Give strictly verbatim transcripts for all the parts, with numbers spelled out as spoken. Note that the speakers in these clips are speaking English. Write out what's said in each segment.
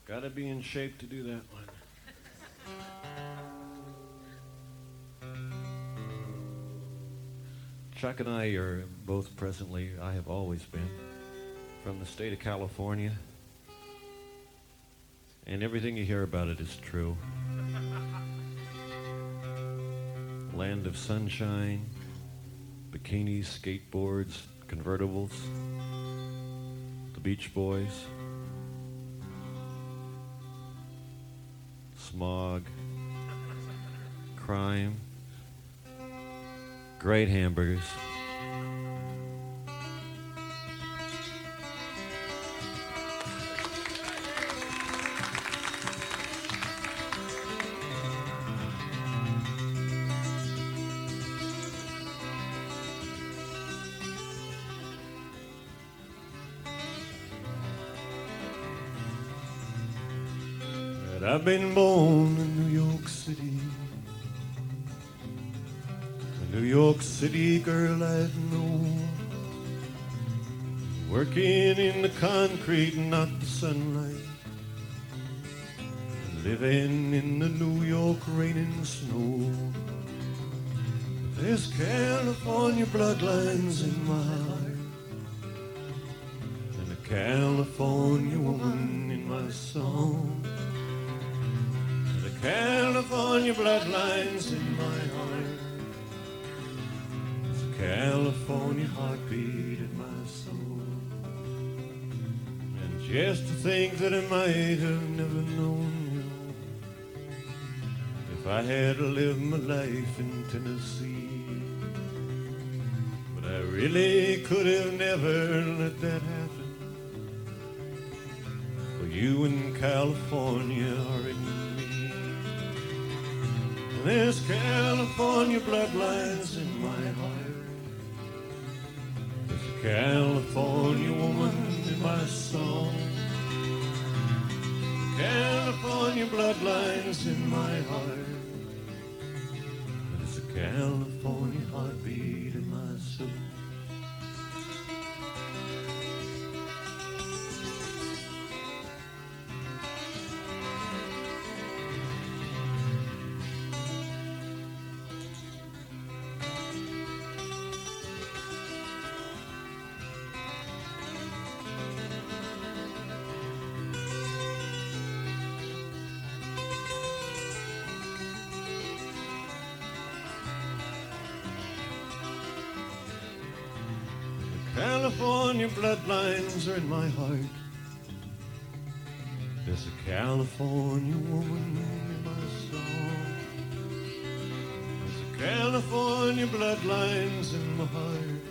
Gotta be in shape to do that one. Chuck and I are both presently, I have always been, from the state of California. And everything you hear about it is true. Land of sunshine, bikinis, skateboards, convertibles, the Beach Boys, smog, crime, great hamburgers. I've been born in New York City, a New York City girl I've known, working in the concrete, not the sunlight, living in the New York rain and snow. There's California bloodlines in my heart, and a California woman in my song. California bloodlines in my heart. There's a California heartbeat in my soul. And just to think that I might have never known you if I had to live my life in Tennessee. But I really could have never let that happen. For you in California are in me. There's California bloodlines in my heart. There's a California woman in my song. California bloodlines in my heart. There's a California heartbeat in my soul. California bloodlines are in my heart. There's a California woman in my song. There's a California bloodlines in my heart,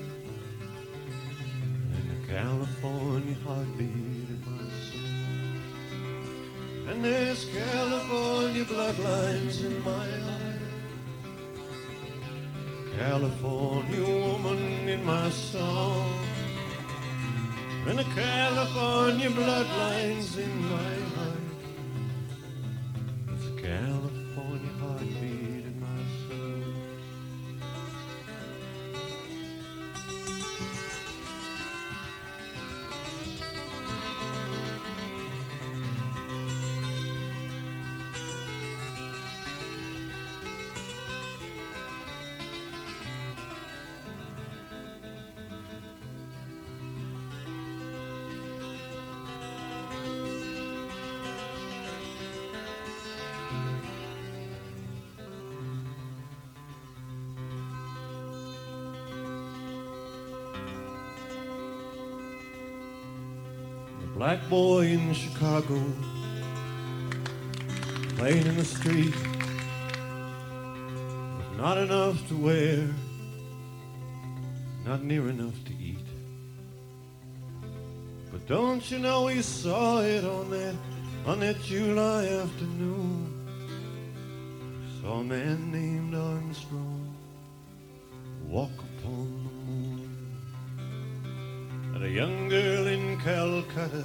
and a California heartbeat in my soul. And there's California bloodlines in my heart. California woman in my song, and the California bloodlines in my heart. There's a California heartbeat in my soul. Black boy in Chicago, playing in the street, with not enough to wear, not near enough to eat. But don't you know he saw it on that, on that July afternoon. Saw a man named Armstrong walk upon the moon. And a young girl in Calcutta,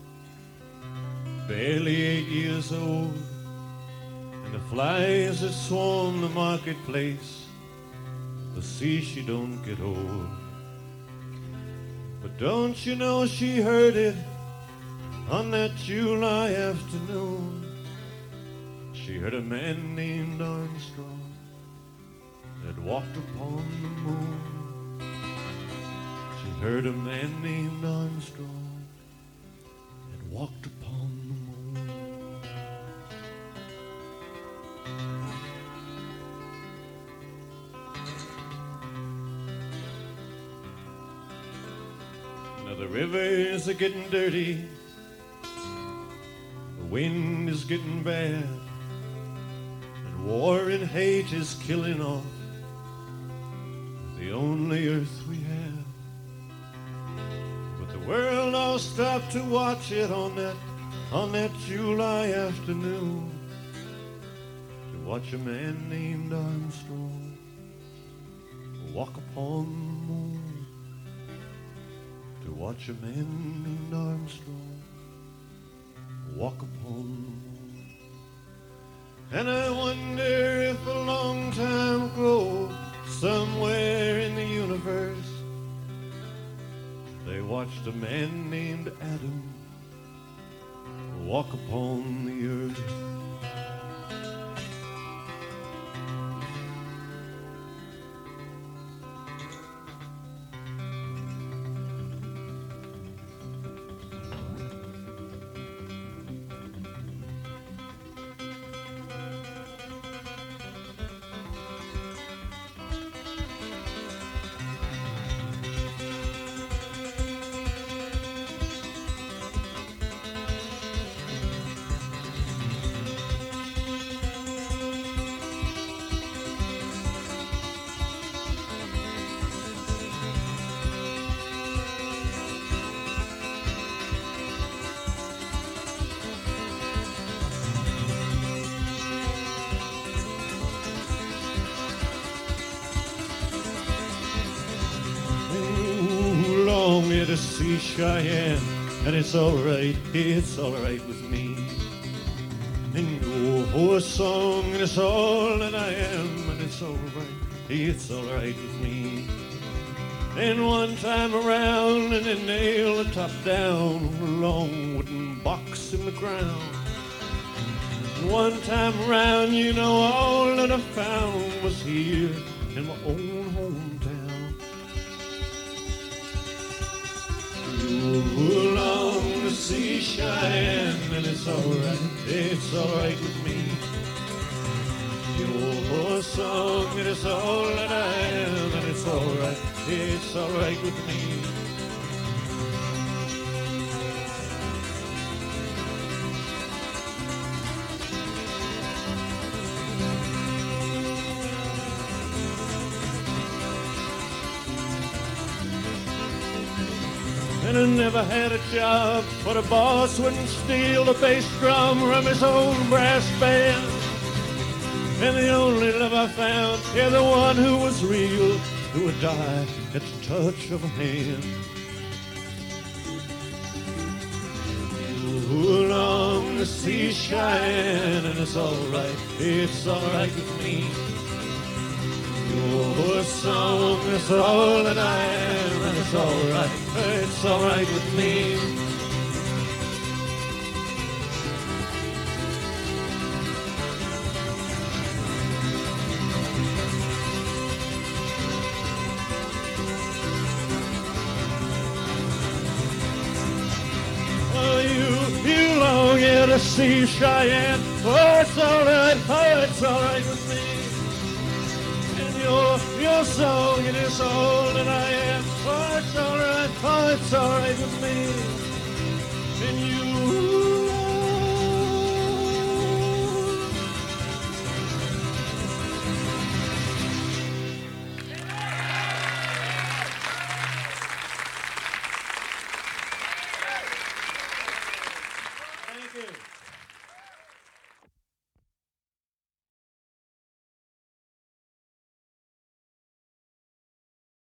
barely eight years old, and the flies that swarm the marketplace, the sea she don't get old. But don't you know she heard it on that July afternoon, she heard a man named Armstrong that walked upon the moon. She heard a man named Armstrong that walked upon the moon. Now the rivers are getting dirty, the wind is getting bad, and war and hate is killing off the only earth we have. But the world all stopped to watch it on that, on that July afternoon, to watch a man named Armstrong walk upon the moon, to watch a man named Armstrong walk upon the moon. And I wonder if a long time ago, somewhere in the universe, they watched a man named Adam walk upon the earth. To see Cheyenne, and it's alright, it's alright with me. And oh, a song, and it's all that I am, and it's alright, it's alright with me. And one time around, and they nail the top down on a long wooden box in the ground. And one time around, you know, all that I found was here in my own hometown. Along the sea Cheyenne, and it's alright, it's alright with me. Your song, and it's all that I am, and it's alright, it's alright with me. And I never had a job, but a boss wouldn't steal the bass drum from his own brass band. And the only love I found, yeah, the one who was real, who would die at the touch of a hand. Along the sea Cheyenne, and it's alright, it's alright with me. Your song is all that I am, and it's alright, it's alright with me. Oh, you, you long here to see Cheyenne. Oh, it's alright, oh, it's alright with me. Your, your song, it is all that I am. Oh, it's alright, oh, it's alright with me. And you